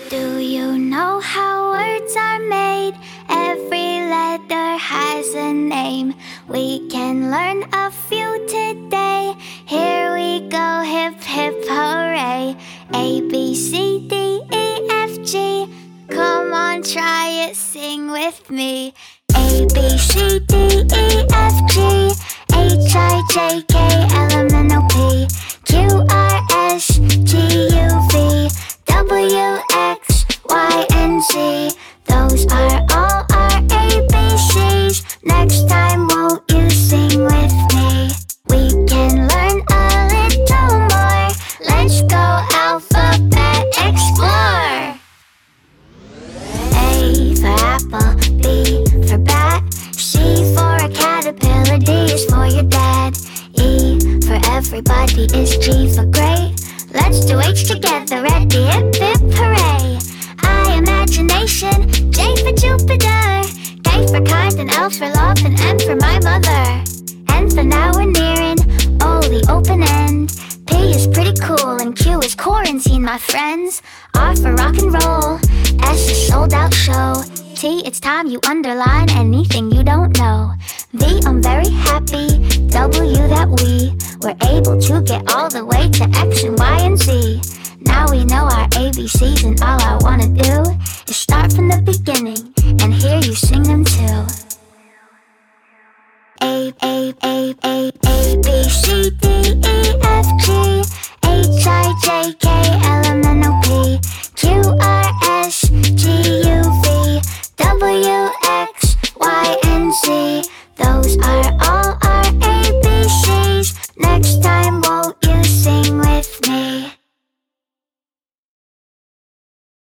Do you know how words are made? Every letter has a name. We can learn a few today. Here we go, hip hip hooray. A, B, C, D, E, F, G. Come on, try it, sing with me. A, B, C, D, E, F, G. H, I, J, K, L, M, N, O, P. Q, R, S, T, U, V. W, X, Y, and Z. Those are all our ABCs. Next time, won't you sing with me? We can learn a little more. Let's go alphabet explore. A for apple, B for bat, C for a caterpillar, D is for your dad. E for everybody is G for great. Let's do H together, ready, hip hip hooray. I, imagination, J for Jupiter, K for kind and L for love, and M for my mother. N for now we're nearing O, the open end. P is pretty cool and Q is quarantine, my friends. R for rock and roll, S is sold out show. T, it's time you underline anything you don't know. V, I'm very happy. W, that we were able to get all the way to X and Y and Z. Now we know our ABCs, and all I wanna do is start from the beginning and hear you sing them too. A, B, C, D, E, F, G. H, I, J, K,